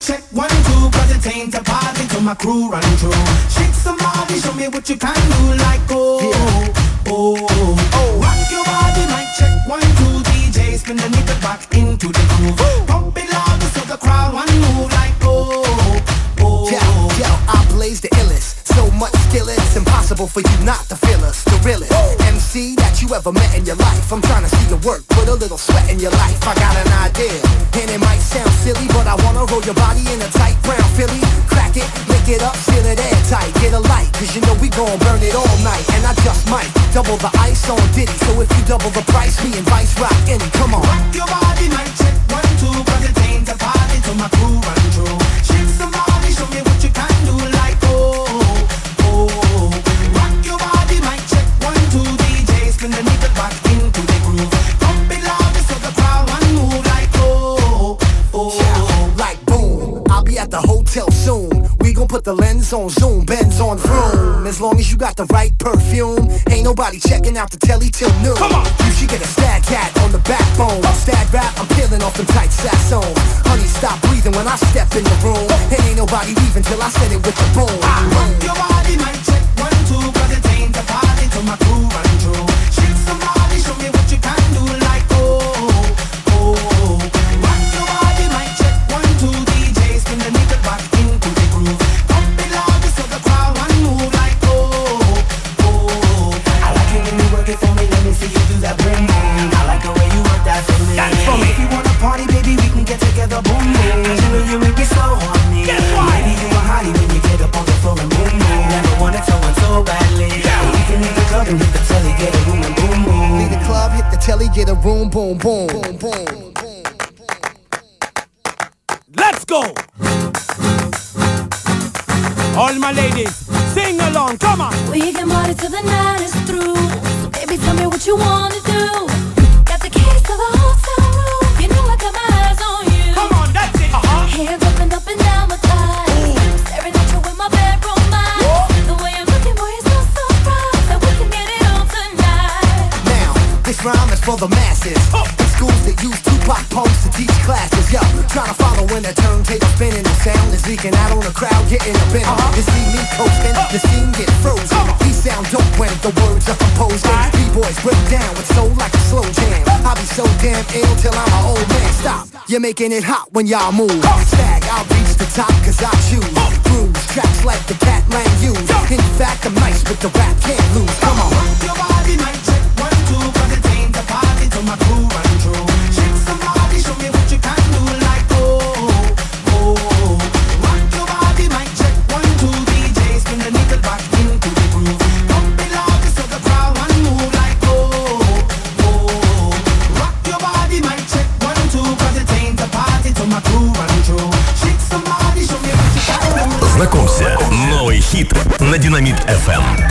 check 1, 2, cause it ain't a party till my crew run through. Shake somebody, show me what you can do, like oh, yeah. Oh. Rock your body, mic check 1, 2, DJ, spin the nickel back into the groove. Pump it louder so the crowd want move, like oh. Yo, I blaze the illest. So much skill, it's impossible for you not to feel us. The realest MC that you ever met in your life. I'm trying to see the work, put a little sweat in your life. I got an idea, and it might sound silly, but I wanna roll your body in a tight brown Philly. Crack it, lick it up, seal it airtight. Get a light, cause you know we gon' burn it all night. And I just might double the ice on Diddy. So if you double the price, me and Vice rock any. Come on. Rock your body, mic check 1, 2, cause it ain't a party till my crew run through. Shake somebody, show me what you can do, like oh. Rock your body, mic check 1, 2, DJ, spin the needle back into the groove. Pump it louder so the crowd want move, like oh. Yeah, like boom, I'll be at the hotel soon. We gon' put the lens on zoom, Benz on vroom. As long as you got the right perfume, ain't nobody checking out the telly till noon. Come on. You should get a stag cat on the backbone. Stag rap, I'm peeling off them tight sassoons. Honey, stop breathing when I step in the room. And ain't nobody leaving till I said it with the boom. Rock your body, mic check 1, 2, cause it ain't a party till my crew run through. Shake somebody, show me what you can do, like oh. Rock your body, mic check 1, 2, DJ, spin the needle back into the groove. Pump it louder so the crowd want move, like oh. I like it when you work it for me, let me see you do that boom boom. I like the way you work that for me. If you wanna party, baby, we can get together, boom boom. Cause you know you make me so horny. Maybe you a hottie when you get up on the floor and boom boom. Never wanted someone so badly. We can leave the club and hit the telly, get a room and boom boom. Leave the club, hit the telly, get a room, boom boom. Let's go! All my ladies, sing along, come on! We can party till the night is through. So baby, tell me what you wanna do. Got the keys to the hotel room. You know I got my eyes on you. Come on, that's it! Hands up and down my thighs. Staring at you with my bedroom eyes. The way I'm looking, boy, you're so surprised that we can get it on tonight. Now, this rhyme is for the masses. Schools that use Tupac poems to teach classes. Yo, trying to follow when the turntable spinning. The sound is leaking out on the crowd, getting a bit. You see me coasting, the scene get frozen. We sound dope when the words are composed. B-boys break down with soul like a slow jam. I'll be so damn ill till I'm an old man. Stop, you're making it hot when y'all move. Stag, I'll reach the top cause I choose. Grooves, tracks like the cat lang use. In fact, I'm nice with the rap, can't lose. Come on. Rock your body, mic check 1, 2, cause it ain't a party till my crew run through. Shake somebody, show me what you can do, like oh. Rock your body, mic check 1, 2, DJ, spin the needle back into the groove. Pump it louder so the crowd want move, like oh. Rock your body, mic check 1, 2, cause it ain't a party till my crew run through. Shake somebody, show me what you can do. Знакомься, новый хит на Динамит FM.